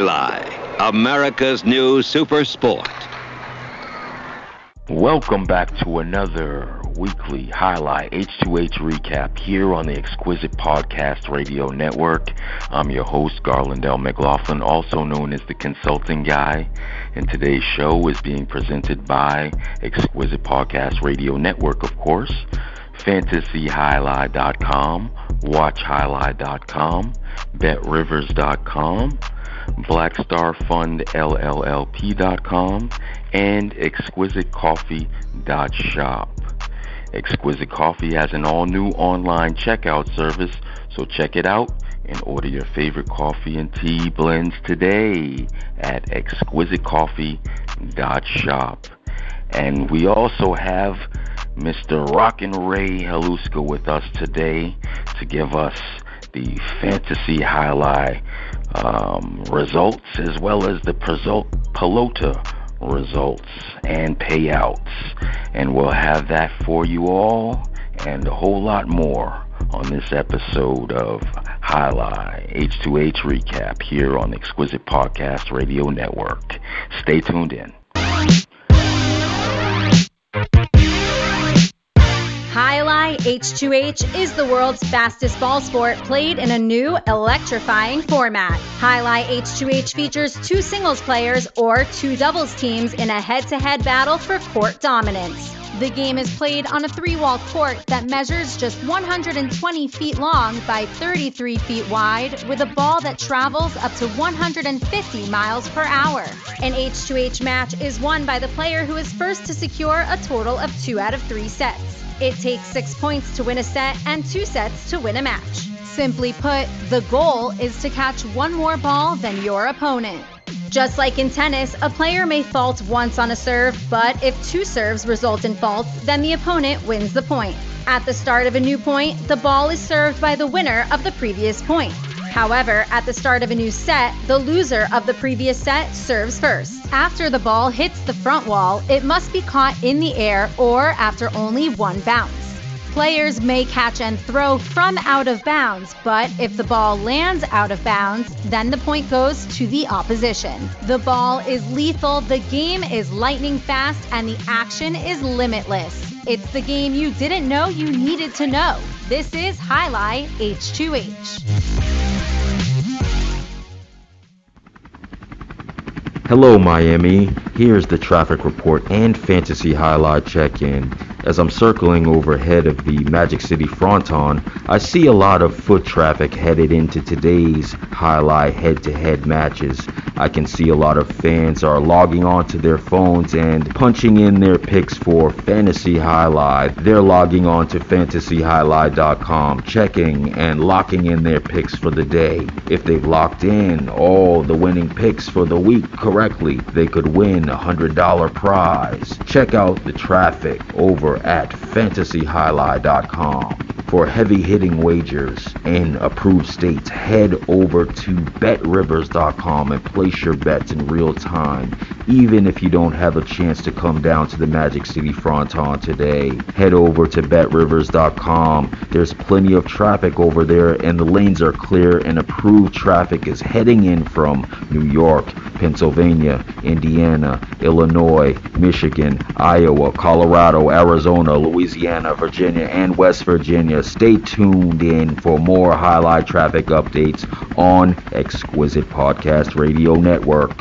Jai-Alai, America's new super sport. Welcome back to another weekly Highlight H2H recap here on the Exquisite Podcast Radio Network. I'm your host, Garland L. McLaughlin, also known as the Consulting Guy, and today's show is being presented by Exquisite Podcast Radio Network, of course, FantasyHighlight.com, WatchHighlight.com, BetRivers.com, BlackStarFundLLP.com, and ExquisiteCoffee.shop. Exquisite Coffee has an all-new online checkout service, so check it out and order your favorite coffee and tea blends today at ExquisiteCoffee.shop. And we also have Mr. Rockin' Ray Haluska with us today to give us the Fantasy Highlight results, as well as the Pelota results and payouts. And we'll have that for you all and a whole lot more on this episode of Highlight H2H Recap here on the Exquisite Podcast Radio Network. Stay tuned in. Highlight H2H is the world's fastest ball sport played in a new electrifying format. Highlight H2H features 2 singles players or 2 doubles teams in a head-to-head battle for court dominance. The game is played on a 3-wall court that measures just 120 feet long by 33 feet wide, with a ball that travels up to 150 miles per hour. An H2H match is won by the player who is first to secure a total of 2 out of 3 sets. It takes 6 points to win a set and 2 sets to win a match. Simply put, the goal is to catch one more ball than your opponent. Just like in tennis, a player may fault once on a serve, but if 2 serves result in faults, then the opponent wins the point. At the start of a new point, the ball is served by the winner of the previous point. However, at the start of a new set, the loser of the previous set serves first. After the ball hits the front wall, it must be caught in the air or after only 1 bounce. Players may catch and throw from out of bounds, but if the ball lands out of bounds, then the point goes to the opposition. The ball is lethal, the game is lightning fast, and the action is limitless. It's the game you didn't know you needed to know. This is Highlight H2H. Hello, Miami. Here's the traffic report and Fantasy Highlight check-in. As I'm circling overhead of the Magic City fronton, I see a lot of foot traffic headed into today's Highlight head-to-head matches. I can see a lot of fans are logging onto their phones and punching in their picks for Fantasy Highlight. They're logging on to FantasyHighlight.com, checking and locking in their picks for the day. If they've locked in all the winning picks for the week correctly, they could win a $100 prize. Check out the traffic over at FantasyHighlight.com. For heavy-hitting wagers in approved states, head over to BetRivers.com and place your bets in real time. Even if you don't have a chance to come down to the Magic City fronton today, head over to BetRivers.com. There's plenty of traffic over there, and the lanes are clear, and approved traffic is heading in from New York, Pennsylvania, Indiana, Illinois, Michigan, Iowa, Colorado, Arizona, Louisiana, Virginia, and West Virginia. Stay tuned in for more Highlight traffic updates on Exquisite Podcast Radio Network.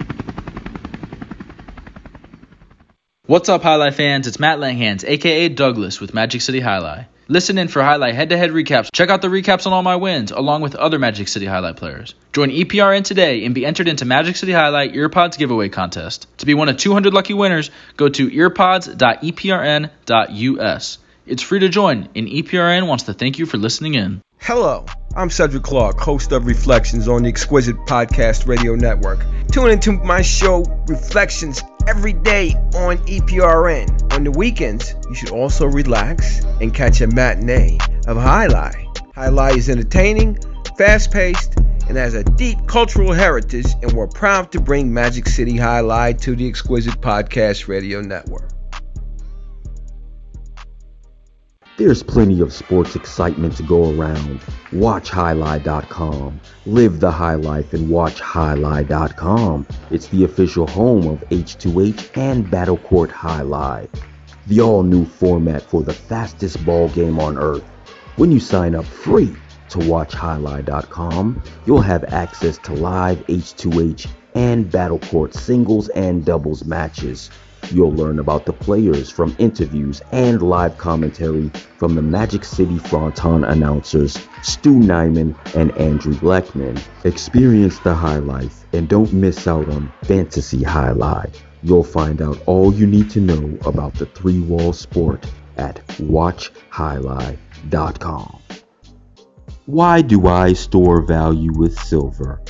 What's up, Highlight fans? It's Matt Langhans, aka Douglas, with Magic City Highlight. Listen in for Highlight head-to-head recaps. Check out the recaps on all my wins, along with other Magic City Highlight players. Join EPRN today and be entered into Magic City Highlight Earpods giveaway contest. To be one of 200 lucky winners, go to earpods.eprn.us. It's free to join, and EPRN wants to thank you for listening in. Hello, I'm Cedric Clark, host of Reflections on the Exquisite Podcast Radio Network. Tune into my show, Reflections, every day on EPRN. On the weekends, you should also relax and catch a matinee of Highlight. Highlight is entertaining, fast-paced, and has a deep cultural heritage, and we're proud to bring Magic City Highlight to the Exquisite Podcast Radio Network. There's plenty of sports excitement to go around. Watch Highlight.com. Live the high life and watch Highlight.com. It's the official home of H2H and Battle Court High Live, the all-new format for the fastest ball game on earth. When you sign up free to watch Highlight.com, you'll have access to live H2H and Battle Court singles and doubles matches. You'll learn about the players from interviews and live commentary from the Magic City Fronton announcers Stu Nyman and Andrew Blackman. Experience the high life and don't miss out on Fantasy Highlight. You'll find out all you need to know about the three-wall sport at watchhighlight.com. Why do I store value with silver?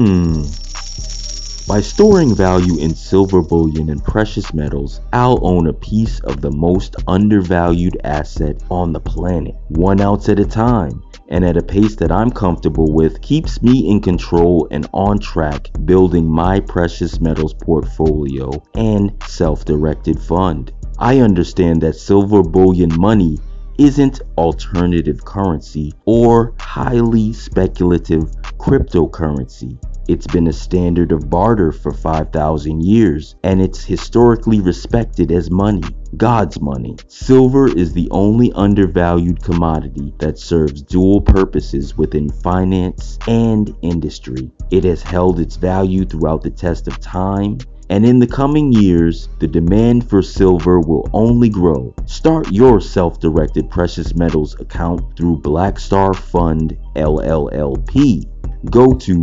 By storing value in silver bullion and precious metals, I'll own a piece of the most undervalued asset on the planet, 1 ounce at a time, and at a pace that I'm comfortable with keeps me in control and on track building my precious metals portfolio and self-directed fund. I understand that silver bullion money isn't alternative currency or highly speculative cryptocurrency. It's been a standard of barter for 5,000 years, and it's historically respected as money, God's money. Silver is the only undervalued commodity that serves dual purposes within finance and industry. It has held its value throughout the test of time, and in the coming years, the demand for silver will only grow. Start your self-directed precious metals account through Black Star Fund LLLP. Go to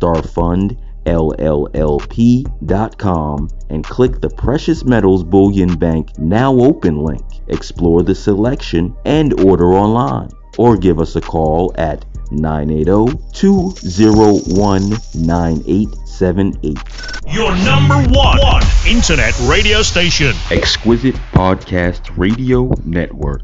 blackstarfundllp.com and click the Precious Metals Bullion Bank Now Open link. Explore the selection and order online, or give us a call at 980-201-9878. Your number one internet radio station. Exquisite Podcast Radio Network,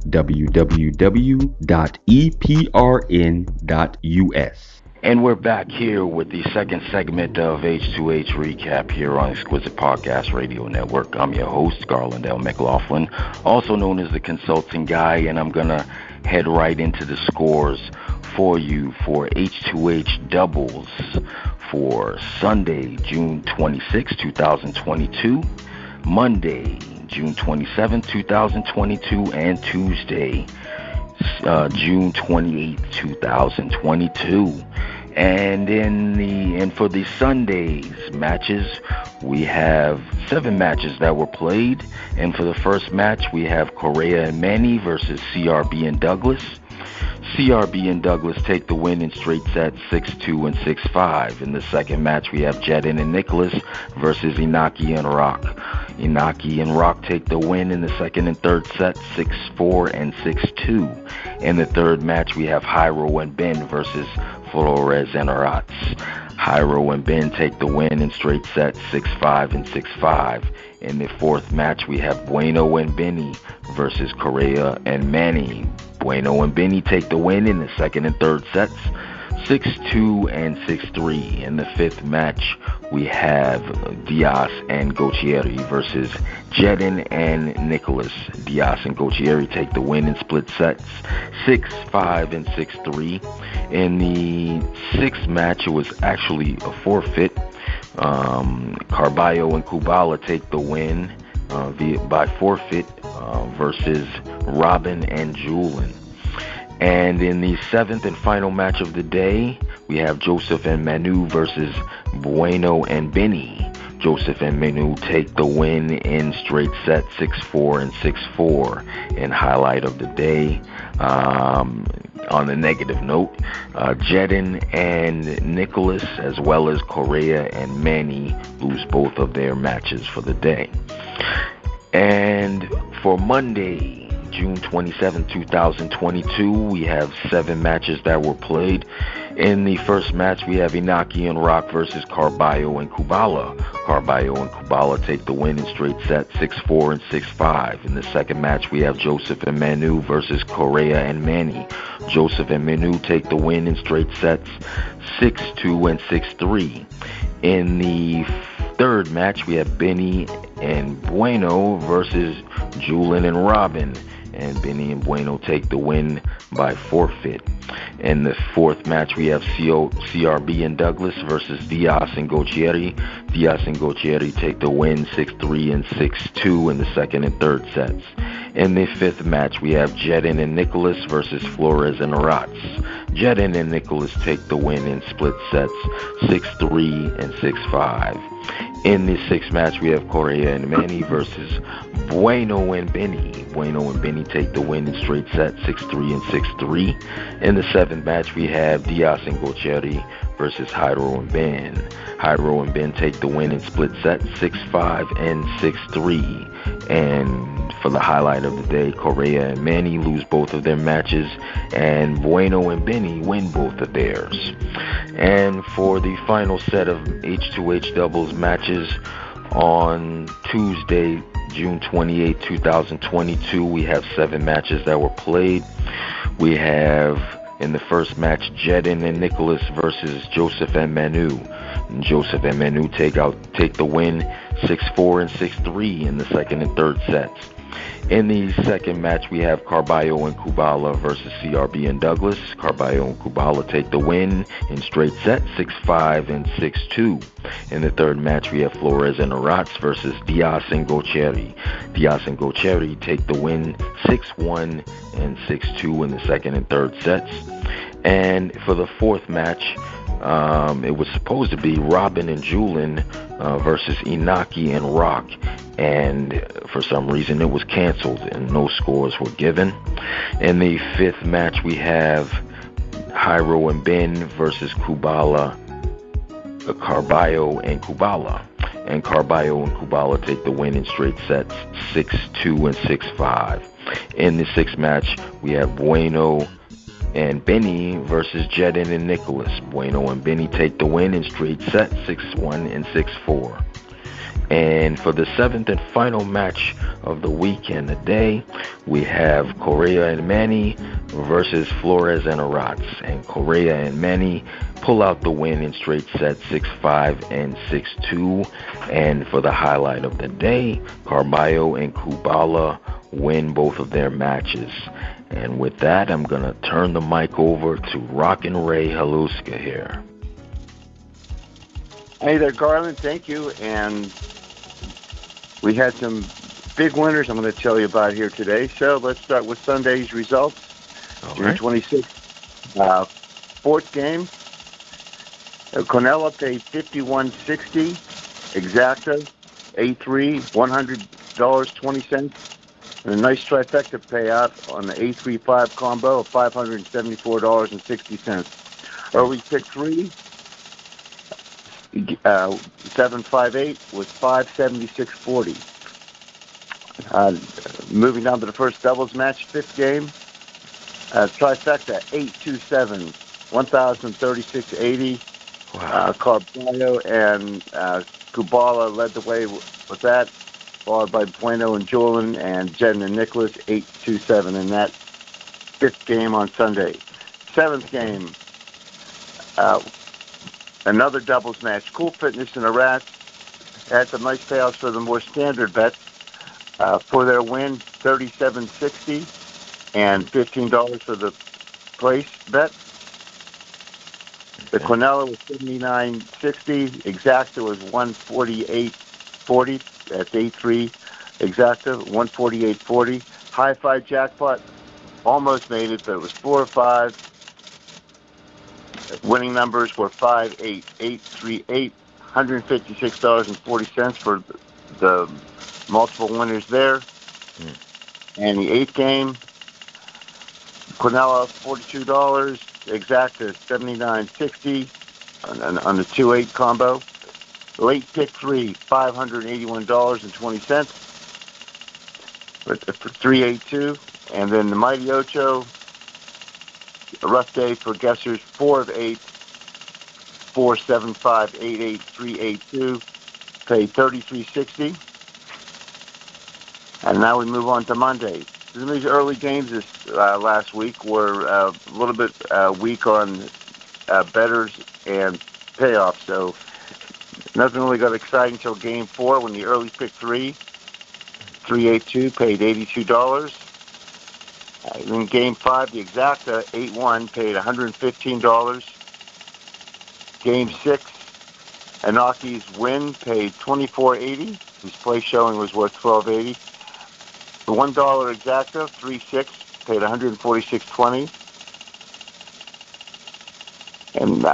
www.eprn.us. And we're back here with the second segment of H2H Recap here on Exquisite Podcast Radio Network. I'm your host, Garland L. McLaughlin, also known as the Consulting Guy, and I'm going to head right into the scores for you for H2H doubles for Sunday, June 26, 2022, Monday, June 27, 2022, and Tuesday, June 28, 2022. And for the Sunday's matches, we have 7 matches that were played. And for the first match, we have Correa and Manny versus CRB and Douglas. CRB and Douglas take the win in straight sets 6-2 and 6-5. In the second match, we have Jedin and Nicholas versus Inaki and Rock. Inaki and Rock take the win in the second and third sets 6-4 and 6-2. In the third match, we have Jairo and Ben versus Flores and Aratz. Jairo and Ben take the win in straight sets 6-5 and 6-5. In the fourth match, we have Bueno and Benny versus Correa and Manny. Bueno and Benny take the win in the second and third sets 6-2 and 6-3. In the fifth match, we have Diaz and Gautieri versus Jedin and Nicholas. Diaz and Gautieri take the win in split sets 6-5 and 6-3. In the sixth match, it was actually a forfeit. Carballo and Kubala take the win by forfeit versus Robin and Julin. And in the seventh and final match of the day, we have Joseph and Manu versus Bueno and Benny. Joseph and Manu take the win in straight set 6-4 and 6-4. In highlight of the day, on a negative note, Jedin and Nicholas, as well as Correa and Manny, lose both of their matches for the day. And for Monday, June 27, 2022, we have 7 matches that were played. In the first match, we have Inaki and Rock versus Carballo and Kubala. Carballo and Kubala take the win in straight sets 6-4 and 6-5. In the second match, we have Joseph and Manu versus Correa and Manny. Joseph and Manu take the win in straight sets 6-2 and 6-3. In the third match, we have Benny and Bueno versus Julin and Robin. and Benny and Bueno take the win by forfeit. In the fourth match, we have CRB and Douglas versus Diaz and Gauchieri. Diaz and Gauchieri take the win 6-3 and 6-2 in the second and third sets. In the fifth match, we have Jedin and Nicholas versus Flores and Aratz. Jedin and Nicholas take the win in split sets 6-3 and 6-5. In the sixth match, we have Correa and Manny versus Bueno and Benny. Bueno and Benny take the win in straight sets 6-3 and 6-3. In the seventh match, we have Diaz and Gauchieri versus Jairo and Ben. Jairo and Ben take the win in split sets 6-5 and 6-3. And for the highlight of the day, Correa and Manny lose both of their matches, and Bueno and Benny win both of theirs. And for the final set of H2H doubles matches on Tuesday, June 28, 2022, we have 7 matches that were played. We have, in the first match, Jedin and Nicholas versus Joseph and Manu. And Joseph and Manu take the win 6-4 and 6-3 in the second and third sets. In the second match, we have Carballo and Kubala versus CRB and Douglas. Carballo and Kubala take the win in straight sets 6-5 and 6-2. In the third match, we have Flores and Aratz versus Diaz and Gauchieri. Diaz and Gauchieri take the win 6-1 and 6-2 in the second and third sets. And for the fourth match, it was supposed to be Robin and Julin versus Inaki and Rock, and for some reason it was canceled and no scores were given. In the fifth match, we have Jairo and Ben versus Kubala, Carballo and Kubala. And Carballo and Kubala take the win in straight sets 6-2 and 6-5. In the sixth match, we have Bueno and Benny versus Jedin and Nicholas. Bueno and Benny take the win in straight sets 6-1 and 6-4. And for the seventh and final match of the weekend today, we have Correa and Manny versus Flores and Aratz. And Correa and Manny pull out the win in straight sets 6-5 and 6-2. And for the highlight of the day, Carballo and Kubala win both of their matches. And with that, I'm going to turn the mic over to Rockin' Ray Haluska here. Hey there, Garland. Thank you. And we had some big winners I'm going to tell you about here today. So let's start with Sunday's results. All June right. 26th. Fourth game. Cornell paid $51.60. Exacta, A3, $100.20. And a nice trifecta payout on the A3-5 combo of $574.60. Early pick 3, 758 was $576.40. Moving down to the first doubles match, fifth game. Trifecta 827, $1,036.80. Wow. Carballo and Kubala led the way with that, followed by Bueno and Julin and Jedin and Nicholas, 827 in that fifth game on Sunday. Seventh game, another doubles match. Cool Fitness and Aratz had some nice payouts for the more standard bets. For their win, $37.60 and $15 for the place bet. The Quinella was $79.60. Exacta was $148.40. That's A3 Exacta, $148.40. Hi-Fi Jackpot almost made it, but it was 4 or 5. Winning numbers were 5, 8, 8, 3, 8. $156.40 for the multiple winners there. And the eighth game, Quinella $42, Exacta $79.60 on the 2-8 combo. Late pick 3, $581.20 for 382. And then the Mighty Ocho, a rough day for guessers, 4 of 8, 475, 88, 382, paid $33.60. And now we move on to Monday. Some of these early games this last week were a little bit weak on bettors and payoffs, so nothing really got exciting until Game 4 when the early pick 3, 382, paid $82. In Game 5, the Exacta 8-1 paid $115. Game 6, Anaki's win paid $24.80. His play showing was worth $12.80. The $1 Exacta 3-6 paid $146.20. And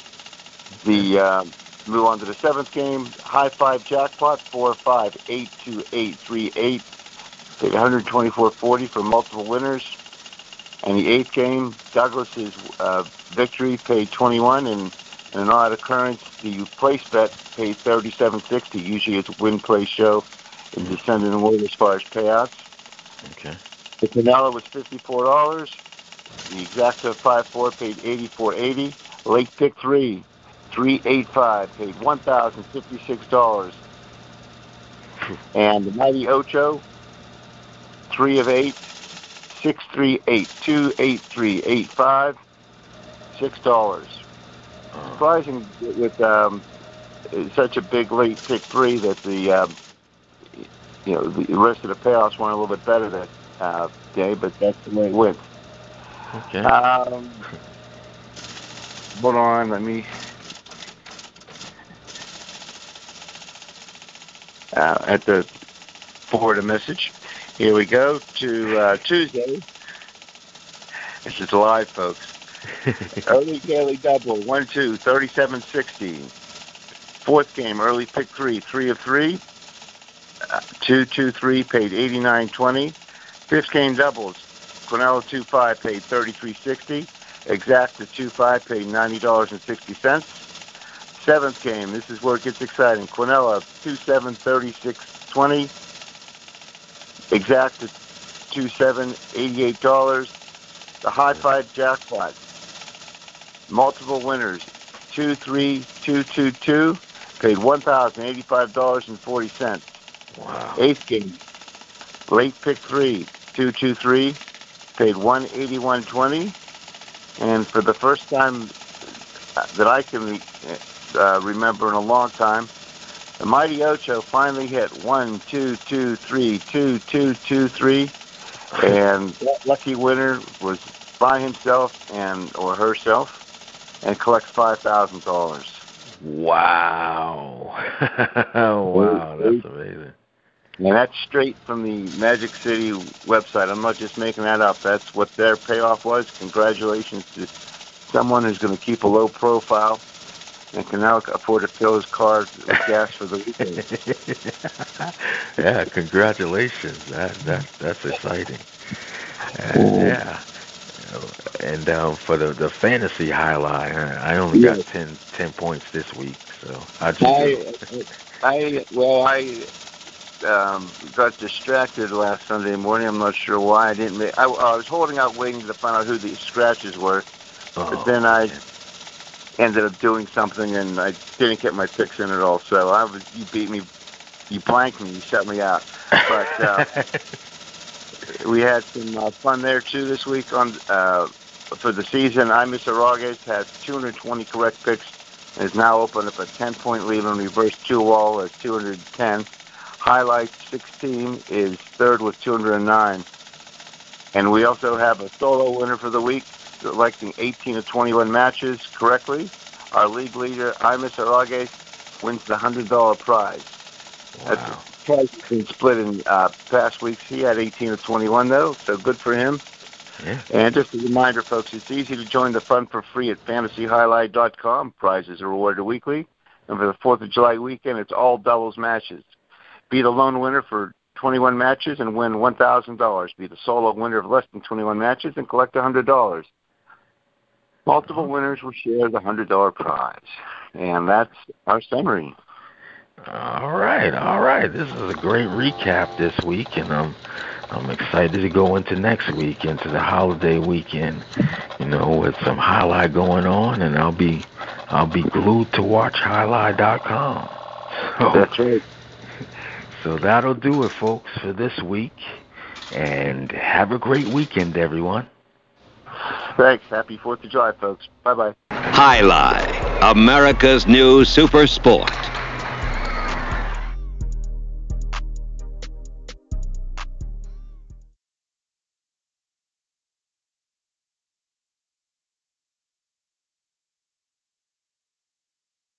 move on to the 7th game. High 5 jackpot 4-5 8-2-8-3-8 paid $124.40 for multiple winners. And the 8th game, Douglas's victory paid $21, and in an odd occurrence, the place bet paid $37.60. Usually it's win, play, show in descending order as far as payouts. Okay. The Canelo was $54. The Exacta 5-4 paid $84.80. Lake Pick 3, 3-8-5 paid $1,056. And the Mighty Ocho, 3 of 8, 6-3-8, 2-8-3-8-5, $6. Surprising with such a big late pick 3 that the the rest of the payoffs went a little bit better that day, but that's the way it went. Okay. Hold on, let me. At the forward a message. Here we go to Tuesday. This is live, folks. Early daily double, 1-2, 37.60. 4th game, early pick 3, 3 of 3. 2-2-3 paid $89.20. 5th game doubles, Quinella 2-5 paid $33.60. Exacta 2-5 paid $90.60. 7th game, this is where it gets exciting. Quinella 2-7 $36.20. Exacta 2-7 $88. The high 5 jackpot. Multiple winners 2-3 2-2-2 paid $1,085.40. Wow. 8th game, late pick 3 2-2-3 paid $181.20. And for the first time that I can remember in a long time, the Mighty Ocho finally hit 1-2-2-3-2-2-2-3, and that lucky winner was by himself or herself, and collects $5,000. Wow. Wow, that's amazing. And that's straight from the Magic City website. I'm not just making that up. That's what their payoff was. Congratulations to someone who's going to keep a low profile and can now afford to fill his car with gas for the weekend. Yeah, congratulations. That's exciting. Yeah. And for the fantasy highlight, I only got 10 points this week. So I got distracted last Sunday morning. I'm not sure why. I was holding out waiting to find out who the scratches were. But then I ended up doing something, and I didn't get my picks in at all. So you beat me. You blanked me. You shut me out. But we had some fun there, too, this week for the season. Imus Aragues has 220 correct picks and is now opened up a 10-point lead on reverse 2-all at 210. Highlight 16 is third with 209. And we also have a solo winner for the week, selecting 18 of 21 matches correctly. Our league leader, Imus Aragues, wins the $100 prize. Wow. That's the prize has been split in past weeks. He had 18 of 21, though, so good for him. Yeah. And just a reminder, folks, it's easy to join the fun for free at fantasyhighlight.com. Prizes are awarded weekly. And for the 4th of July weekend, it's all doubles matches. Be the lone winner for 21 matches and win $1,000. Be the solo winner of less than 21 matches and collect $100. Multiple winners will share the $100 prize. And that's our summary. All right. This is a great recap this week, and I'm excited to go into next week, into the holiday weekend, with some highlight going on, and I'll be glued to watchhighlight.com. That's right. So that'll do it, folks, for this week, and have a great weekend, everyone. Thanks. Happy 4th of July, folks. Bye-bye. Highlight, America's new super sport.